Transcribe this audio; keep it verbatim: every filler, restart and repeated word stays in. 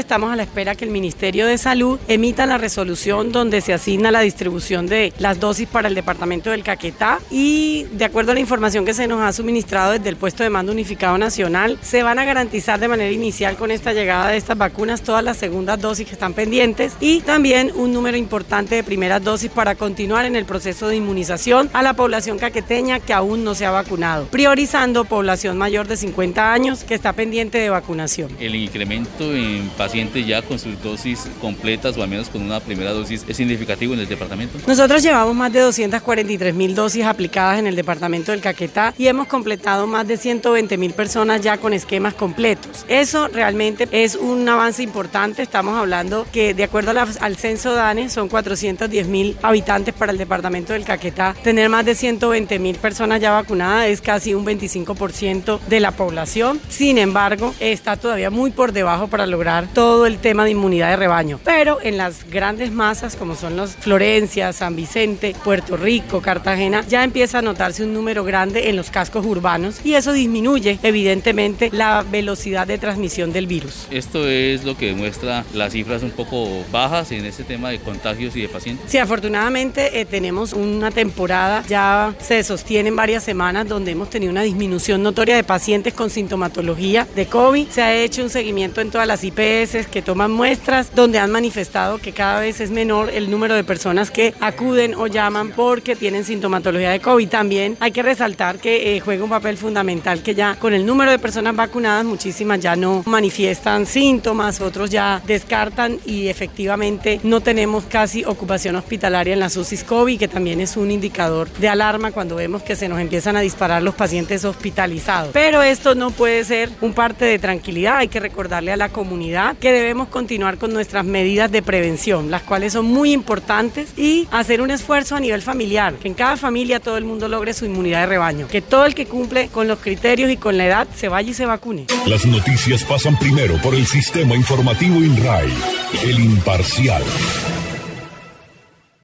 estamos a la espera que el Ministerio de Salud emita la resolución donde se asigna la distribución de las dosis para el departamento del Caquetá y de acuerdo a la información que se nos ha suministrado desde el puesto de mando unificado nacional, se van a garantizar de manera inicial con esta llegada de estas vacunas todas las segundas dosis que están pendientes y también un número importante de primeras dosis para continuar en el proceso de inmunización a la población caqueteña que aún no se ha vacunado, priorizando población mayor de cincuenta años que está pendiente de vacunación. El incremento en pacientes ya con sus dosis completas o al menos con una primera dosis es significativo en el departamento. Nosotros llevamos más de doscientas cuarenta y tres mil dosis aplicadas en el departamento del Caquetá y hemos completado más de ciento veinte mil personas ya con esquemas completos. Eso realmente es un avance importante. Estamos hablando que de acuerdo a la, al censo DANE son cuatrocientos diez mil habitantes para el departamento del Caquetá. Tener más de ciento veinte mil personas ya vacunadas es casi un veinticinco por ciento de la población. Sin embargo, está todavía muy por debajo para lograr todo el tema de inmunidad de rebaño. Pero en las grandes masas, como son los Florencia, San Vicente, Puerto Rico, Cartagena, ya empieza a notarse un número grande en los cascos urbanos y eso disminuye evidentemente la velocidad de transmisión del virus. Esto es lo que demuestra las cifras un poco bajas en este tema de contagios y de pacientes. Sí, afortunadamente eh, tenemos una temporada, ya se sostienen varias semanas donde hemos tenido una disminución notoria de pacientes con sintomatología de COVID. Se ha hecho un seguimiento en todas las I P S que toman muestras donde han manifestado que cada vez es menor el número de personas que acuden o llaman porque tienen sintomatología de COVID. También hay que resaltar que eh, juega un papel fundamental que ya con el número de personas vacunadas muchísimas ya no manifiestan síntomas, otros ya descartan y efectivamente no tenemos casi ocupación hospitalaria en las U C I COVID, que también es un indicador de alarma cuando vemos que se nos empiezan a disparar los pacientes hospitalizados. Pero esto no puede ser un parte de tranquilidad, hay que recordarle a la comunidad que debemos continuar con nuestras medidas de prevención, las cuales son muy importantes y hacer un esfuerzo a nivel familiar, que en cada familia todo el mundo logre su inmunidad de rebaño, que todo el que cumple con los criterios y con la edad se vaya y se vacune. Las noticias pasan primero por el sistema informativo INRAI, el imparcial.